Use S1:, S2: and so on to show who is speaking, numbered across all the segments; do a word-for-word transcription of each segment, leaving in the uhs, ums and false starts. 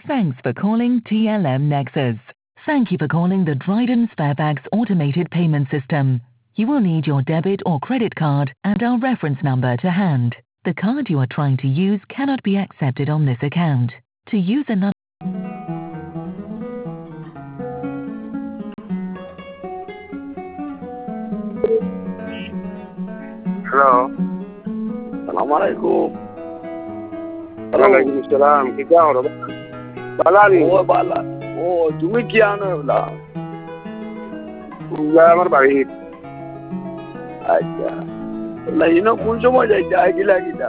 S1: Thanks for calling T L M Nexus. Thank you for calling the Dryden Sparebags automated payment system. You will need your debit or credit card and our reference number to hand. The card you are trying to use cannot be accepted on this account. To use another...
S2: Hello.
S3: Assalamualaikum.
S2: Waalaikumsalam. Kita orang Balani.
S3: Oh Bala. Oh, তুমি কি আনো এগুলা?
S2: আমার বাড়ি।
S3: আচ্ছা। Lino কোন সময় যাইতে আইছিলা কিটা?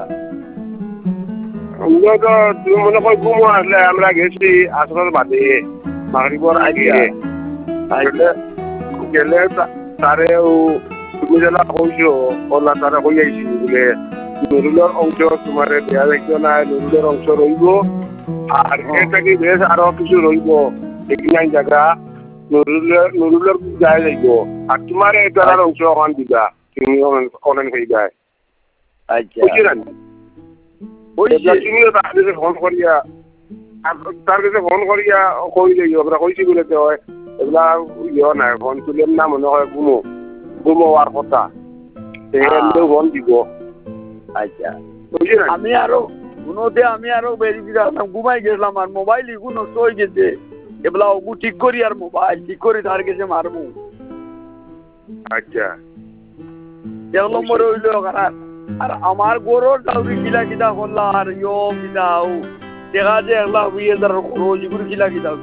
S2: আমরা তো তুমি মনে কর ঘুমো আসলে আমরা গেছি আসরের বাদে মাগরিবর আগে। আইলে গেলে তারে তুমি যেটা কইছো ওলা তারা কই আইছি বলে নুরুলের অংশ তোমার দেয়া দেখছো না নুরুলের অংশ রইব আর এটাকে বেশ আরো কিছু রইব এখানে জায়গা নুরুলের নুরুলের যায় যাইব আর তোমার এটার অংশ ওখান দিবা তুমি অনলাইন হয়ে যায়
S3: আচ্ছা
S2: বুঝলেন ওই যে তুমিও তার কাছে ফোন করিয়া তার কাছে ফোন করিয়া কই যাইও আমরা কইছি বলে তো এগুলা ইয়ে না ফোন তুলেন না মনে হয় ঘুমো ঘুমো আর কথা এগুলো ফোন দিব
S3: আচ্ছা
S2: বুঝলেন
S3: আমি আরো কোনোতে আমি আরো বেরিয়ে ঘুমাই গেছিলাম আর মোবাইল ইগু নষ্ট হয়ে গেছে এগুলা ওগু ঠিক করি আর মোবাইল ঠিক করে তার কাছে মারবো
S2: আচ্ছা
S3: এগুলো মরে হইল আর আমার গরুর ডাউরি কিলা কিলা করলা আর ইয়ো কিলাও দেখা যে এগুলা হইয়ে ধর খরচ এগুলো কিলা কিলা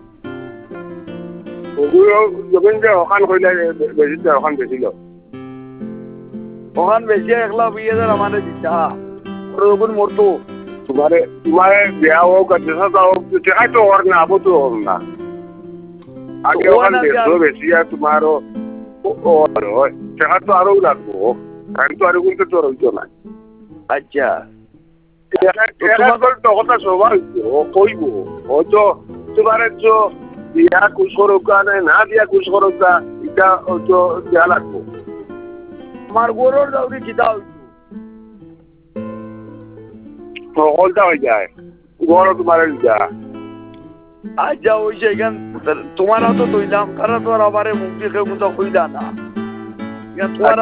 S2: ওগুলো যখন যে ওখান কইলে বেশি ওখান বেশিল
S3: ওখান বেশি এগুলা হইয়ে ধর আমাদের দিতা ওগুন মরতো
S2: तुम्हारे तुम्हारे ब्याह होगा जैसा था चाहे तो और ना वो तो और ना आगे ओखान देखो बेसी है तुम्हारो और चाहे तो आरो लागो काहे तो आरो गुंते तो रहितो ना
S3: अच्छा
S2: তোমার তো কথা সবাই কইবো ও তো তোমারে जो দিয়া কুছ করোকা না দিয়া কুছ করোকা এটা তো দেয়া লাগবো
S3: আমার গরুর দাউরি কিতা
S2: হলটা হয়ে যায় বড় তোমার যা
S3: আচ্ছা ওই সেখান তোমার তো দইলাম তারা তো আর আবার মুক্তি কেউ তো হইলা না তোমার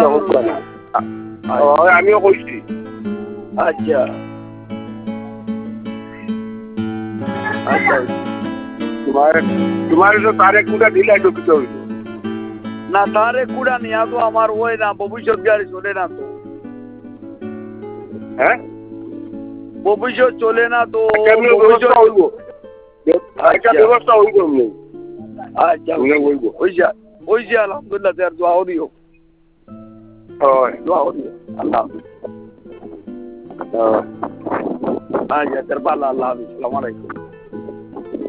S2: আমিও কইছি
S3: আচ্ছা আচ্ছা
S2: তোমার তোমার তো তারে কুড়া দিলাই তো কিছু হইল
S3: না তারে কুড়া নিয়া তো আমার ওই না ভবিষ্যৎ গাড়ি চলে না তো
S2: হ্যাঁ
S3: ভবিষ্যৎ চলে না তো
S2: ব্যবস্থা হইব আচ্ছা ব্যবস্থা হইব
S3: আচ্ছা হইব ওই যে ওই যে আলহামদুলিল্লাহ তার দোয়া দিও
S2: হয়
S3: দোয়া দিও আল্লাহ আচ্ছা তার ভালো আল্লাহ আসসালামু আলাইকুম